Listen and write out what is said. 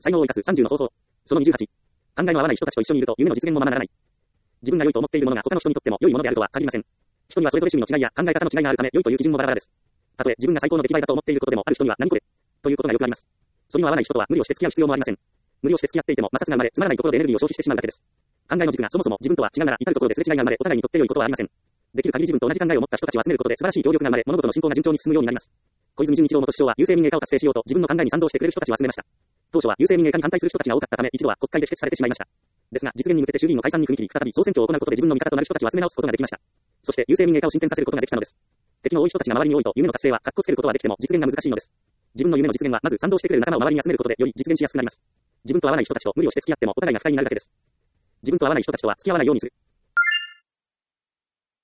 才能を生かす30の方法。その28。考えの合わない人たちと一緒にいると夢の実現もままならない。自分が良いと思っているものが他の人にとっても良いものであるとは限りません。人にはそれぞれ趣味の違いや考え方の違いがあるため、良いという基準もバラバラです。たとえ自分が最高の出来栄えだと思っていることでも、ある人には何これということがよくあります。それに合わない人とは無理をして付き合う必要もありません。無理をして付き合っていても摩擦が生まれ、つまらないところでエネルギーを消費してしまうだけです。考えの軸がそもそも自分とは違うなら至るところですれ違いが生まれ、お互いにとって良いことはありません。できる限り自分と同じ考えを持った人たちを集めることで素晴らしい協力が生まれ、物事の進行が順調に進むようになります。小泉純一郎元首相は優勢民営化を達成しようと自分の考えに賛同してくれる人たちを集めました。当初は優勢民営化に反対する人たちが多かったため、一度は国会で否決されてしまいました。ですが、実現に向けて衆議院の解散に踏み切り、再び総選挙を行うことで自分の味方となる人たちを集め直すことができました。そして優勢民営化を進展させることができたのです。敵の多い人たちが周りに多いと夢の達成は格好つけることはできても実現が難しいのです。自分の夢の実現はまず賛同してくれる仲間を周りに集めることでより実現しやすくなります。自分と合わない人たちと無理をして付き合ってもお互いが不快になるだけです。自分と合わない人たちとは付き合わないようにする。